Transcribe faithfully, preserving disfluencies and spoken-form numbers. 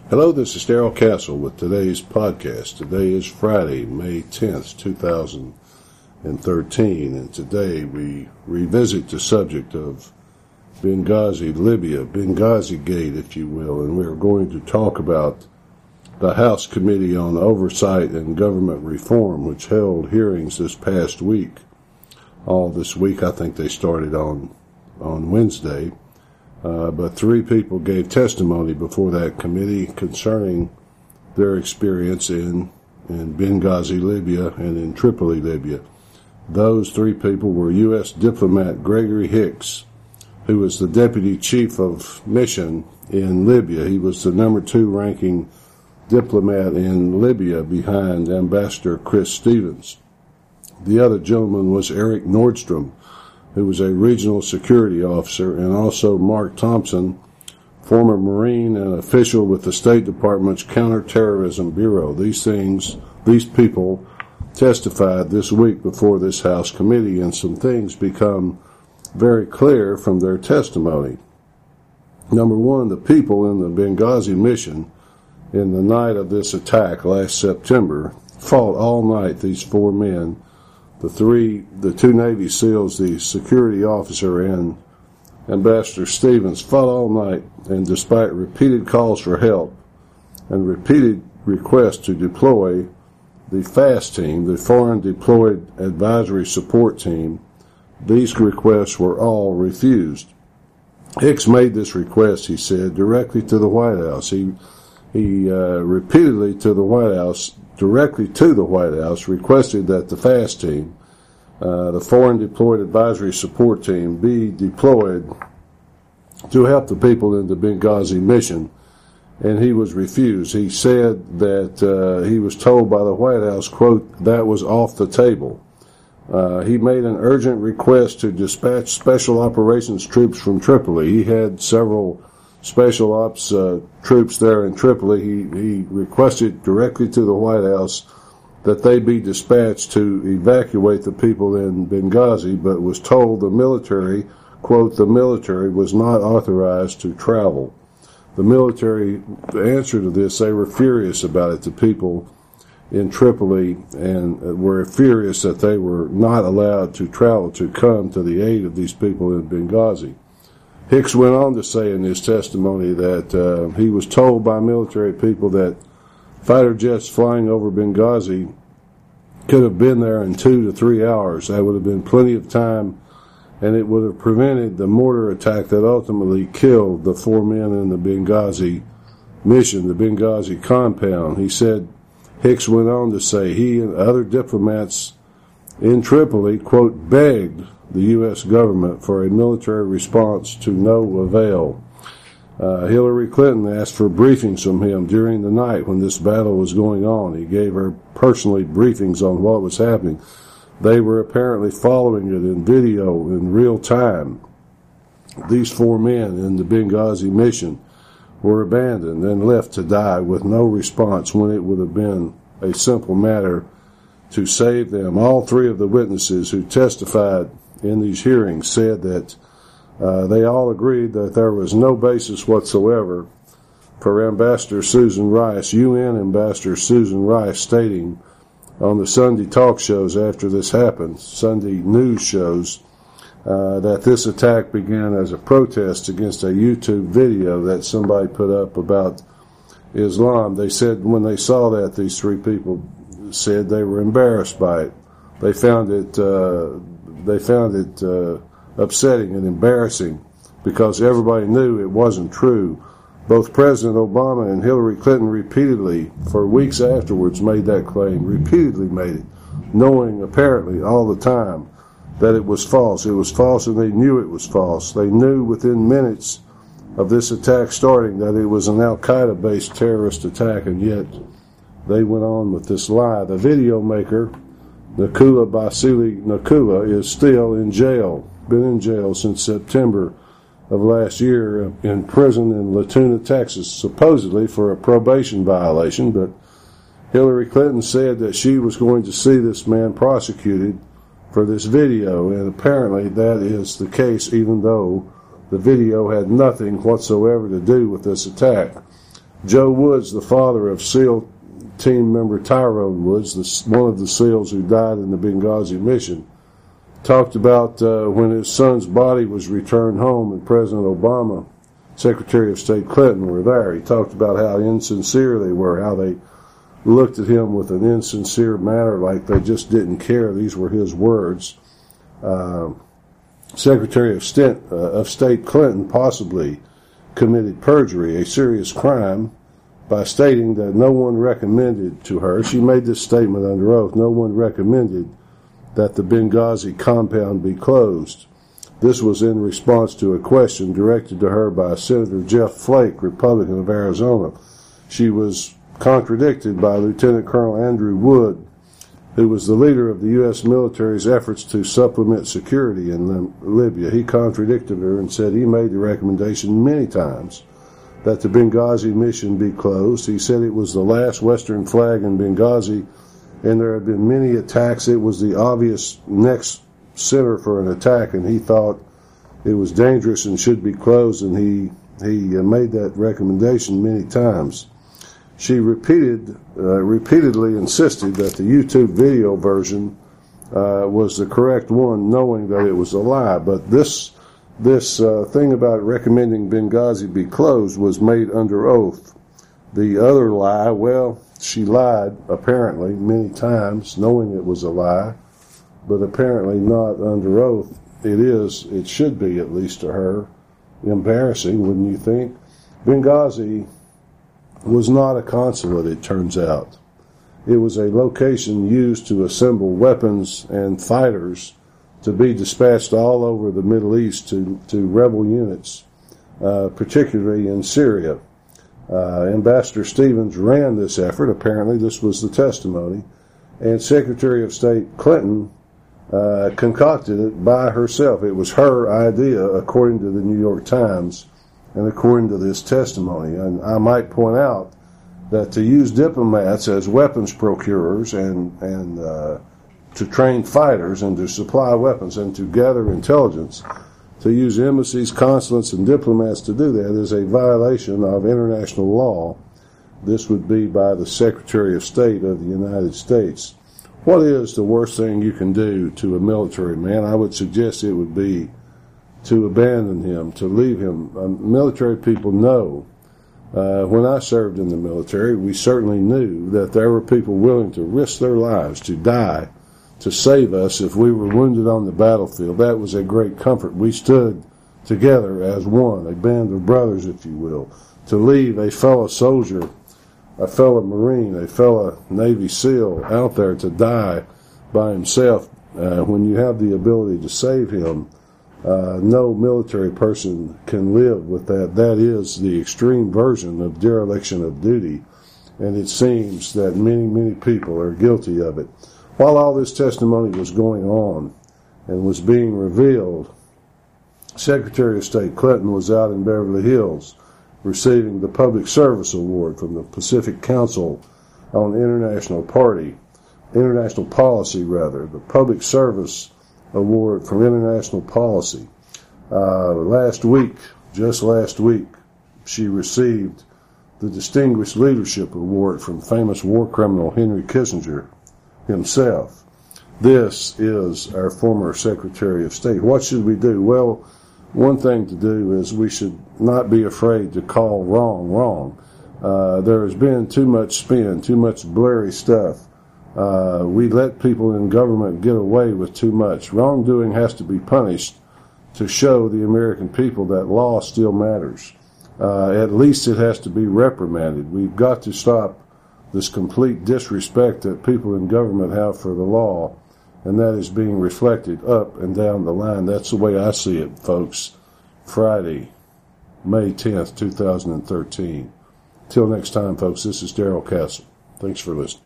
Hello, this is Darrell Castle with today's podcast. Today is Friday, May tenth, two thousand thirteen, and today we revisit the subject of Benghazi, Libya, Benghazi Gate, if you will, and we're going to talk about the House Committee on Oversight and Government Reform, which held hearings this past week. All this week, I think they started on, on Wednesday. Uh, but three people gave testimony before that committee concerning their experience in, in Benghazi, Libya, and in Tripoli, Libya. Those three people were U S diplomat Gregory Hicks, who was the deputy chief of mission in Libya. He was the number two ranking diplomat in Libya behind Ambassador Chris Stevens. The other gentleman was Eric Nordstrom, who was a regional security officer, and also Mark Thompson, former Marine and official with the State Department's Counterterrorism Bureau. These things, these people testified this week before this House committee, and some things become very clear from their testimony. Number one, the people in the Benghazi mission in the night of this attack last September fought all night, these four men, The three, the two Navy SEALs, the security officer and Ambassador Stevens, fought all night, and despite repeated calls for help and repeated requests to deploy the FAST team, the Foreign Deployed Advisory Support Team, these requests were all refused. Hicks made this request, he said, directly to the White House. He, he uh, repeatedly to the White House directly to the White House, requested that the FAST team, uh, the Foreign Deployed Advisory Support Team, be deployed to help the people in the Benghazi mission, and he was refused. He said that uh, he was told by the White House, quote, that was off the table. Uh, he made an urgent request to dispatch special operations troops from Tripoli. He had several special ops uh, troops there in Tripoli. He, he requested directly to the White House that they be dispatched to evacuate the people in Benghazi, but was told the military, quote, the military was not authorized to travel. The military, the answer to this, they were furious about it, the people in Tripoli, and were furious that they were not allowed to travel to come to the aid of these people in Benghazi. Hicks went on to say in his testimony that uh, he was told by military people that fighter jets flying over Benghazi could have been there in two to three hours. That would have been plenty of time, and it would have prevented the mortar attack that ultimately killed the four men in the Benghazi mission, the Benghazi compound. He said, Hicks went on to say he and other diplomats in Tripoli, quote, begged the U S government for a military response to no avail. Uh, Hillary Clinton asked for briefings from him during the night when this battle was going on. He gave her personally briefings on what was happening. They were apparently following it in video in real time. These four men in the Benghazi mission were abandoned and left to die with no response when it would have been a simple matter to save them. All three of the witnesses who testified in these hearings said that uh, they all agreed that there was no basis whatsoever for Ambassador Susan Rice, U N Ambassador Susan Rice, stating on the Sunday talk shows after this happened, Sunday news shows, uh, that this attack began as a protest against a YouTube video that somebody put up about Islam. They said when they saw that, these three people said they were embarrassed by it. They found it uh, they found it uh, upsetting and embarrassing because everybody knew it wasn't true. Both President Obama and Hillary Clinton repeatedly, for weeks afterwards, made that claim, repeatedly made it, knowing apparently all the time that it was false. It was false, and they knew it was false. They knew within minutes of this attack starting that it was an Al-Qaeda-based terrorist attack, and yet they went on with this lie. The video maker, Nakula Basili Nakula, is still in jail, been in jail since September of last year, in prison in Latuna, Texas, supposedly for a probation violation, but Hillary Clinton said that she was going to see this man prosecuted for this video, and apparently that is the case, even though the video had nothing whatsoever to do with this attack. Joe Woods, the father of SEAL team member Tyrone Woods, the, one of the SEALs who died in the Benghazi mission, talked about uh, when his son's body was returned home and President Obama, Secretary of State Clinton were there. He talked about how insincere they were, how they looked at him with an insincere manner, like they just didn't care. These were his words. Uh, Secretary of State, uh, of State Clinton possibly committed perjury, a serious crime, by stating that no one recommended to her, she made this statement under oath, no one recommended that the Benghazi compound be closed. This was in response to a question directed to her by Senator Jeff Flake, Republican of Arizona. She was contradicted by Lieutenant Colonel Andrew Wood, who was the leader of the U S military's efforts to supplement security in Libya. He contradicted her and said he made the recommendation many times that the Benghazi mission be closed. He said it was the last Western flag in Benghazi, and there had been many attacks. It was the obvious next center for an attack, and he thought it was dangerous and should be closed, and he, he made that recommendation many times. She repeated, uh, repeatedly insisted that the YouTube video version uh, was the correct one, knowing that it was a lie. But this this uh, thing about recommending Benghazi be closed was made under oath. The other lie, well, she lied apparently many times, knowing it was a lie, but apparently not under oath. It is, it should be, at least to her, embarrassing, wouldn't you think? Benghazi was not a consulate, it turns out. It was a location used to assemble weapons and fighters to be dispatched all over the Middle East to, to rebel units, uh, particularly in Syria. Uh, Ambassador Stevens ran this effort. Apparently, this was the testimony. And Secretary of State Clinton uh, concocted it by herself. It was her idea, according to the New York Times, and according to this testimony. And I might point out that to use diplomats as weapons procurers and, and uh, to train fighters and to supply weapons and to gather intelligence, to use embassies, consulates, and diplomats to do that is a violation of international law. This would be by the Secretary of State of the United States. What is the worst thing you can do to a military man? I would suggest it would be to abandon him, to leave him. Um, military people know. Uh, when I served in the military, we certainly knew that there were people willing to risk their lives, to die, to save us if we were wounded on the battlefield. That was a great comfort. We stood together as one, a band of brothers, if you will, to leave a fellow soldier, a fellow Marine, a fellow Navy SEAL out there to die by himself. Uh, when you have the ability to save him, uh, no military person can live with that. That is the extreme version of dereliction of duty, and it seems that many, many people are guilty of it. While all this testimony was going on and was being revealed, Secretary of State Clinton was out in Beverly Hills receiving the Public Service Award from the Pacific Council on International Party, International Policy, rather, the Public Service Award from International Policy. Uh, last week, just last week, she received the Distinguished Leadership Award from famous war criminal Henry Kissinger himself. This is our former Secretary of State. What should we do? Well, one thing to do is we should not be afraid to call wrong wrong. Uh, there has been too much spin, too much blurry stuff. Uh, we let people in government get away with too much. Wrongdoing has to be punished to show the American people that law still matters. Uh, at least it has to be reprimanded. We've got to stop this complete disrespect that people in government have for the law, and that is being reflected up and down the line. That's the way I see it, folks. Friday, May tenth, two thousand thirteen. Till next time, folks, this is Darrell Castle. Thanks for listening.